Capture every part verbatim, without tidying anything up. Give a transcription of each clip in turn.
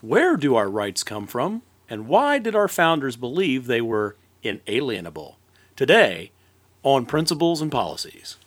Where do our rights come from? And why did our founders believe they were inalienable? Today, on Principles and Policies.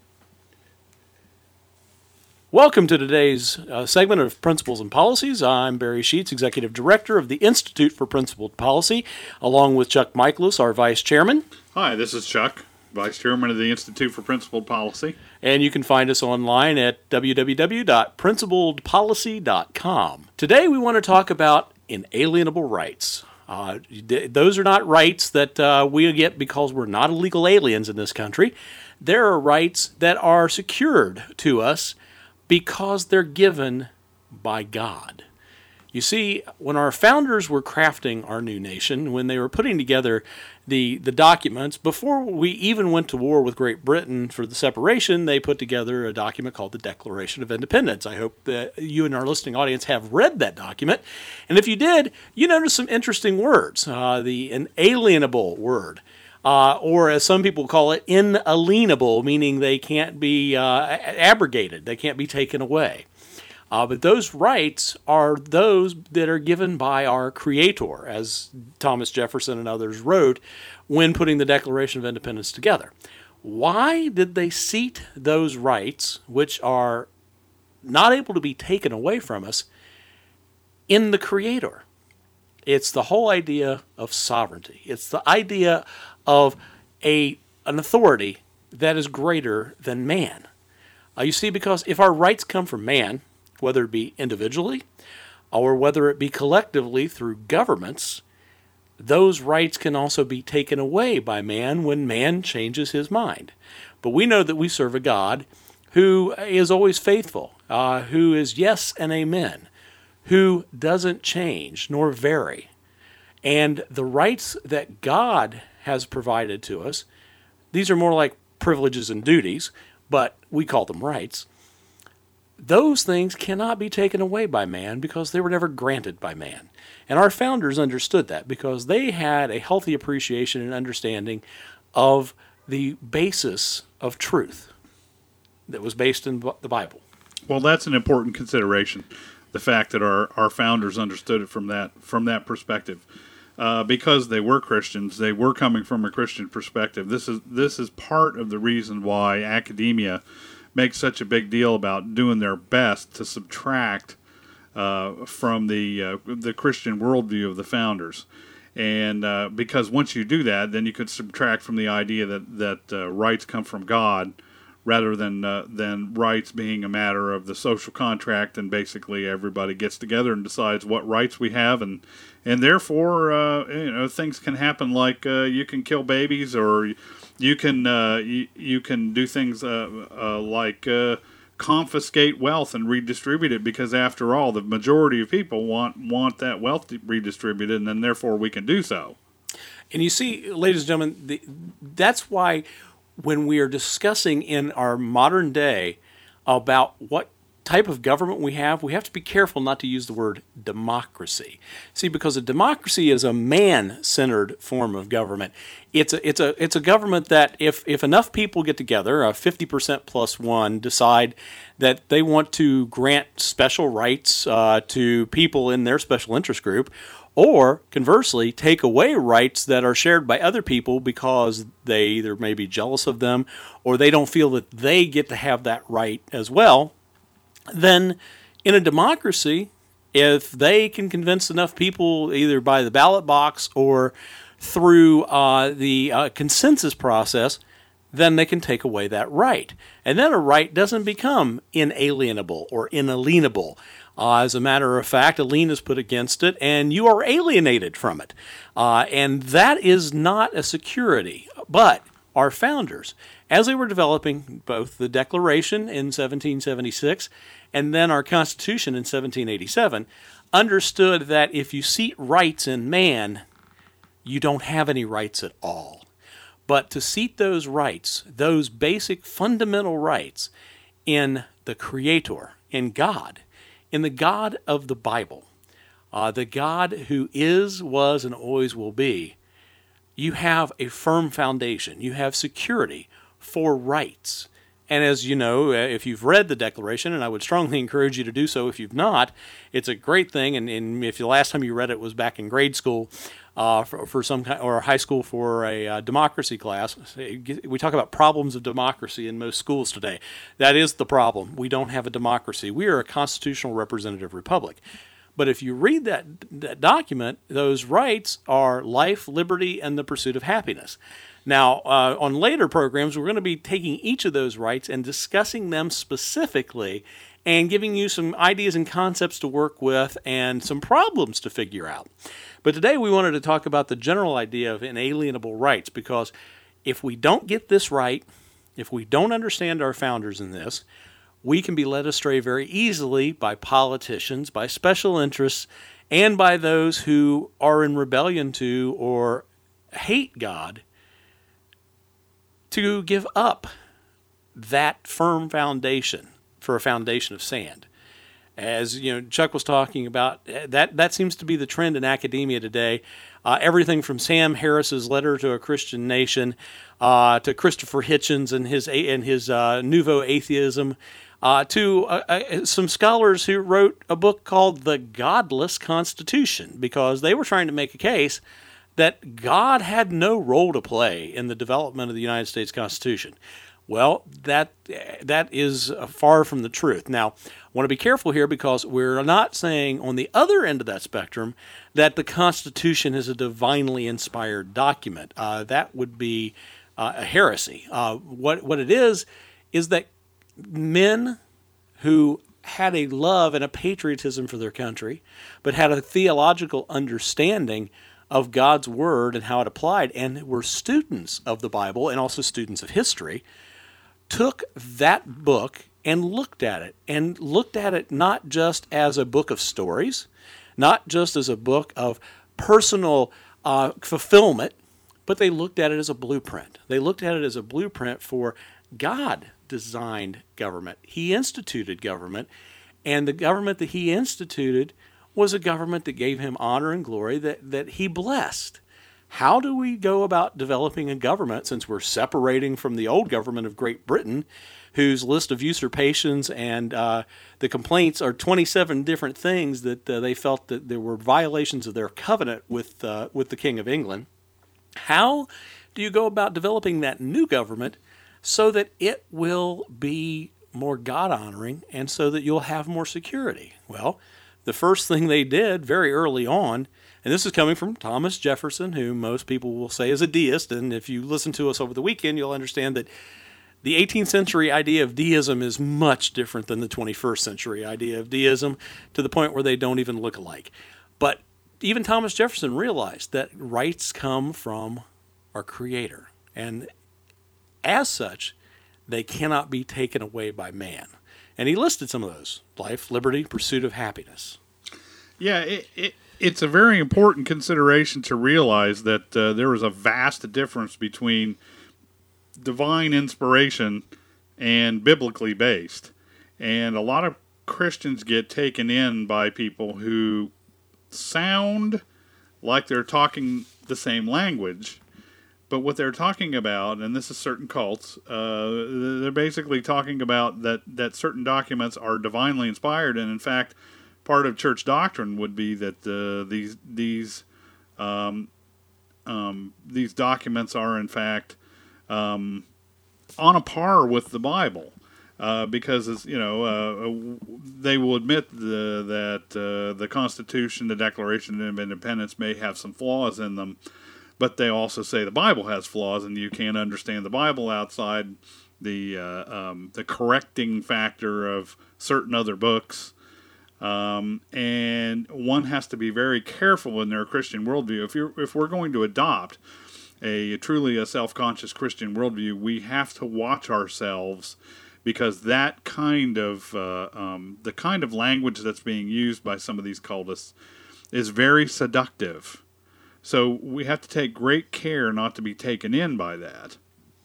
Welcome to today's uh, segment of Principles and Policies. I'm Barry Sheets, Executive Director of the Institute for Principled Policy, along with Chuck Michaelis, our Vice Chairman. Hi, this is Chuck, Vice Chairman of the Institute for Principled Policy. And you can find us online at w w w dot principled policy dot com. Today we want to talk about inalienable rights. Uh, those are not rights that uh, we get because we're not illegal aliens in this country. There are rights that are secured to us because they're given by God. You see, when our founders were crafting our new nation, when they were putting together the, the documents, before we even went to war with Great Britain for the separation, they put together a document called the Declaration of Independence. I hope that you and our listening audience have read that document. And if you did, you noticed some interesting words. Uh, the inalienable word. Uh, or as some people call it, inalienable, meaning they can't be uh, abrogated, they can't be taken away. Uh, but those rights are those that are given by our Creator, as Thomas Jefferson and others wrote when putting the Declaration of Independence together. Why did they seat those rights, which are not able to be taken away from us, in the Creator? It's the whole idea of sovereignty. It's the idea of a an authority that is greater than man. Uh, you see, because if our rights come from man, whether it be individually or whether it be collectively through governments, those rights can also be taken away by man when man changes his mind. But we know that we serve a God who is always faithful, uh, who is yes and amen, who doesn't change nor vary. And the rights that God has provided to us, these are more like privileges and duties, but we call them rights. Those things cannot be taken away by man because they were never granted by man. And our founders understood that because they had a healthy appreciation and understanding of the basis of truth that was based in the Bible. Well, that's an important consideration, the fact that our, our founders understood it from that from that perspective. Uh, because they were Christians, they were coming from a Christian perspective. This is this is part of the reason why academia makes such a big deal about doing their best to subtract uh, from the uh, the Christian worldview of the founders. And uh, because once you do that, then you could subtract from the idea that that uh, rights come from God, rather than uh, than rights being a matter of the social contract, and basically everybody gets together and decides what rights we have, and and therefore uh, you know things can happen like uh, you can kill babies, or you can uh, you, you can do things uh, uh, like uh, confiscate wealth and redistribute it, because after all, the majority of people want want that wealth redistributed, and then therefore we can do so. And you see, ladies and gentlemen, the, that's why when we are discussing in our modern day about what type of government we have, we have to be careful not to use the word democracy. See, because a democracy is a man-centered form of government. It's a it's a it's a government that if if enough people get together, a fifty percent plus one, decide that they want to grant special rights uh, to people in their special interest group, or conversely, take away rights that are shared by other people because they either may be jealous of them or they don't feel that they get to have that right as well, then in a democracy, if they can convince enough people either by the ballot box or through uh, the uh, consensus process, then they can take away that right. And then a right doesn't become inalienable or inalienable. Uh, as a matter of fact, a lien is put against it, and you are alienated from it. Uh, and that is not a security. But our founders, as they were developing both the Declaration in seventeen seventy-six and then our Constitution in seventeen eighty-seven, understood that if you seat rights in man, you don't have any rights at all. But to seat those rights, those basic fundamental rights, in the Creator, in God, in the God of the Bible, uh, the God who is, was, and always will be, you have a firm foundation. You have security for rights. And as you know, if you've read the Declaration, and I would strongly encourage you to do so if you've not, it's a great thing. And, and if the last time you read it was back in grade school, uh, for, for some kind, or high school for a uh, democracy class, we talk about problems of democracy in most schools today. That is the problem. We don't have a democracy. We are a constitutional representative republic. But if you read that, that document, those rights are life, liberty, and the pursuit of happiness. Now, uh, on later programs, we're going to be taking each of those rights and discussing them specifically and giving you some ideas and concepts to work with and some problems to figure out. But today we wanted to talk about the general idea of inalienable rights, because if we don't get this right, if we don't understand our founders in this, we can be led astray very easily by politicians, by special interests, and by those who are in rebellion to or hate God, to give up that firm foundation for a foundation of sand. As you know, Chuck was talking about, that that seems to be the trend in academia today. Uh, everything from Sam Harris's Letter to a Christian Nation, uh, to Christopher Hitchens and his and his uh, Nouveau Atheism, uh, to uh, uh, some scholars who wrote a book called The Godless Constitution, because they were trying to make a case that God had no role to play in the development of the United States Constitution. Well, that that is far from the truth. Now, I want to be careful here, because we're not saying on the other end of that spectrum that the Constitution is a divinely inspired document. Uh, that would be uh, a heresy. Uh, what what it is is that men who had a love and a patriotism for their country, but had a theological understanding of God's Word and how it applied, and were students of the Bible and also students of history, took that book and looked at it, and looked at it not just as a book of stories, not just as a book of personal uh, fulfillment, but they looked at it as a blueprint. They looked at it as a blueprint for God designed government. He instituted government, and the government that he instituted was a government that gave him honor and glory, that, that he blessed. How do we go about developing a government, since we're separating from the old government of Great Britain, whose list of usurpations and uh, the complaints are twenty-seven different things that uh, they felt that there were violations of their covenant with uh, with the King of England? How do you go about developing that new government so that it will be more God-honoring and so that you'll have more security? Well, the first thing they did very early on, and this is coming from Thomas Jefferson, who most people will say is a deist, and if you listen to us over the weekend, you'll understand that the eighteenth century idea of deism is much different than the twenty-first century idea of deism, to the point where they don't even look alike. But even Thomas Jefferson realized that rights come from our Creator, and as such, they cannot be taken away by man. And he listed some of those: life, liberty, pursuit of happiness. Yeah, it, it, it's a very important consideration to realize that uh, there is a vast difference between divine inspiration and biblically based. And a lot of Christians get taken in by people who sound like they're talking the same language, but what they're talking about, and this is certain cults, uh, they're basically talking about that, that certain documents are divinely inspired, and in fact, part of church doctrine would be that uh, these these um, um, these documents are in fact um, on a par with the Bible, uh, because as, you know uh, they will admit the, that uh, the Constitution, the Declaration of Independence, may have some flaws in them. But they also say the Bible has flaws, and you can't understand the Bible outside the uh, um, the correcting factor of certain other books. Um, and one has to be very careful in their Christian worldview. If you're if we're going to adopt a truly a self-conscious Christian worldview, we have to watch ourselves, because that kind of uh, um, the kind of language that's being used by some of these cultists is very seductive. So we have to take great care not to be taken in by that.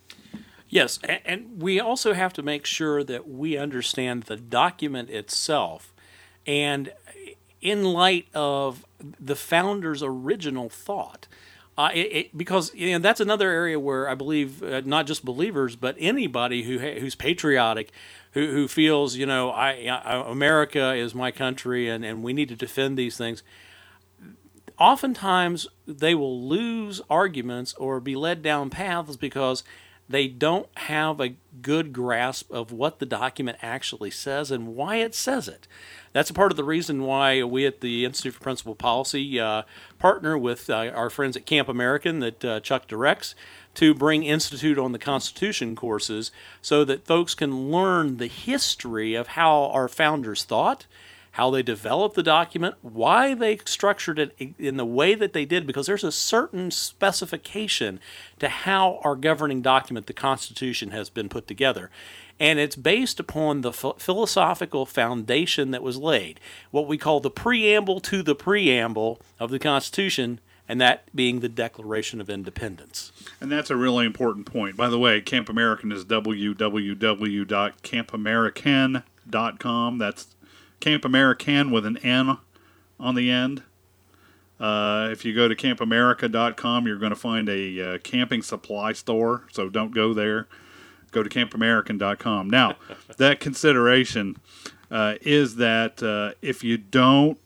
Yes, and we also have to make sure that we understand the document itself, and in light of the founder's original thought. Uh, it, it, because you know, that's another area where I believe uh, not just believers, but anybody who ha- who's patriotic, who who feels you know I, I America is my country and, and we need to defend these things. Oftentimes they will lose arguments or be led down paths because they don't have a good grasp of what the document actually says and why it says it. That's a part of the reason why we at the Institute for Principled Policy uh, partner with uh, our friends at Camp American that uh, Chuck directs to bring Institute on the Constitution courses so that folks can learn the history of how our founders thought, how they developed the document, why they structured it in the way that they did, because there's a certain specification to how our governing document, the Constitution, has been put together. And it's based upon the ph- philosophical foundation that was laid, what we call the preamble to the preamble of the Constitution, and that being the Declaration of Independence. And that's a really important point. By the way, Camp American is w w w dot camp american dot com. That's Camp American with an N on the end. Uh, if you go to camp america dot com, you're going to find a uh, camping supply store, so don't go there. Go to camp american dot com. Now, that consideration uh, is that uh, if you don't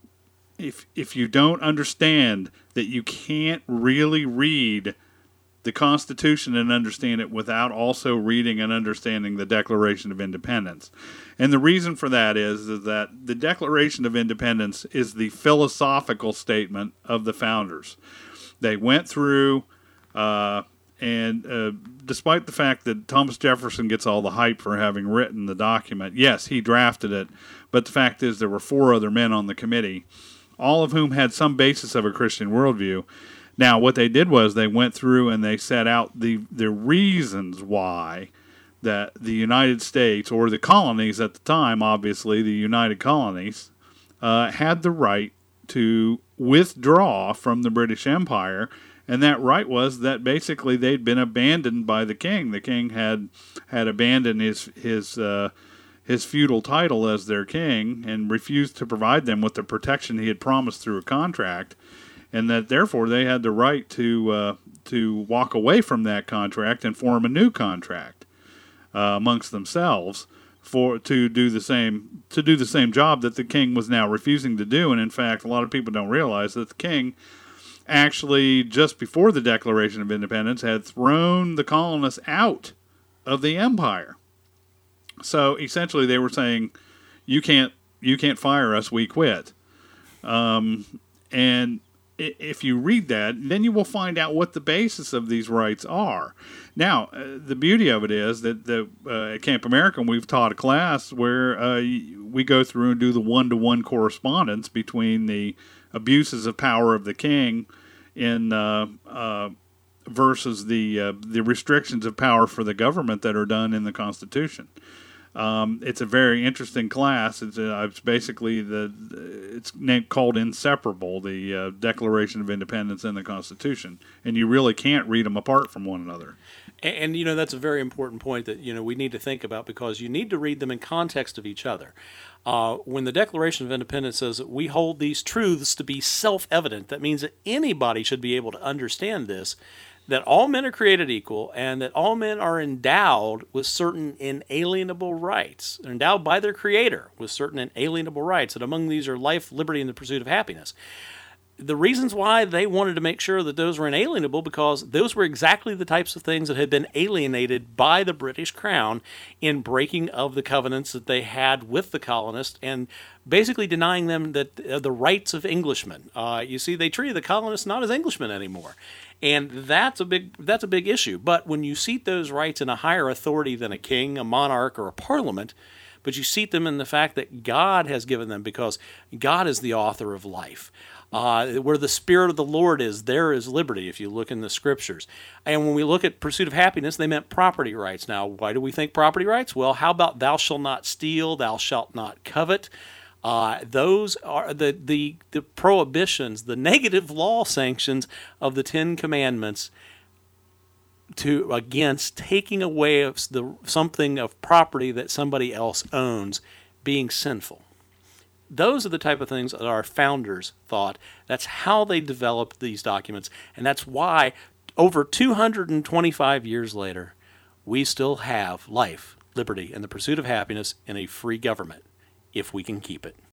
if if you don't understand that you can't really read the Constitution and understand it without also reading and understanding the Declaration of Independence. And the reason for that is, is that the Declaration of Independence is the philosophical statement of the founders. They went through, uh, and uh, despite the fact that Thomas Jefferson gets all the hype for having written the document, yes, he drafted it, but the fact is there were four other men on the committee, all of whom had some basis of a Christian worldview. Now, what they did was they went through and they set out the, the reasons why that the United States, or the colonies at the time, obviously the United Colonies, uh, had the right to withdraw from the British Empire. And that right was that basically they'd been abandoned by the king. The king had had abandoned his his uh, his feudal title as their king and refused to provide them with the protection he had promised through a contract. And that therefore they had the right to uh, to walk away from that contract and form a new contract uh, amongst themselves for to do the same to do the same job that the king was now refusing to do. And in fact, a lot of people don't realize that the king actually, just before the Declaration of Independence, had thrown the colonists out of the empire. So essentially, they were saying, "You can't you can't fire us. We quit." Um, and if you read that, then you will find out what the basis of these rights are. Now, uh, the beauty of it is that the, uh, at Camp American, we've taught a class where uh, we go through and do the one-to-one correspondence between the abuses of power of the king in uh, uh, versus the uh, the restrictions of power for the government that are done in the Constitution. Um, it's a very interesting class. It's, uh, it's basically the it's named, called Inseparable, the uh, Declaration of Independence and the Constitution, and you really can't read them apart from one another. And, and you know that's a very important point that you know we need to think about, because you need to read them in context of each other. Uh, when the Declaration of Independence says that we hold these truths to be self-evident, that means that anybody should be able to understand this, that all men are created equal and that all men are endowed with certain inalienable rights. They're endowed by their Creator with certain inalienable rights, and among these are life, liberty, and the pursuit of happiness. The reasons why they wanted to make sure that those were inalienable, because those were exactly the types of things that had been alienated by the British Crown in breaking of the covenants that they had with the colonists and basically denying them that uh, the rights of Englishmen. Uh, you see, they treated the colonists not as Englishmen anymore. And that's a big that's a big issue. But when you seat those rights in a higher authority than a king, a monarch, or a parliament, but you seat them in the fact that God has given them, because God is the author of life. Uh, where the Spirit of the Lord is, there is liberty, if you look in the Scriptures. And when we look at pursuit of happiness, they meant property rights. Now, why do we think property rights? Well, how about thou shalt not steal, thou shalt not covet? Uh, those are the, the, the prohibitions, the negative law sanctions of the Ten Commandments to against taking away of the, something of property that somebody else owns being sinful. those are the type of things that our founders thought. That's how they developed these documents, and that's why over two hundred twenty-five years later, we still have life, liberty, and the pursuit of happiness in a free government, if we can keep it.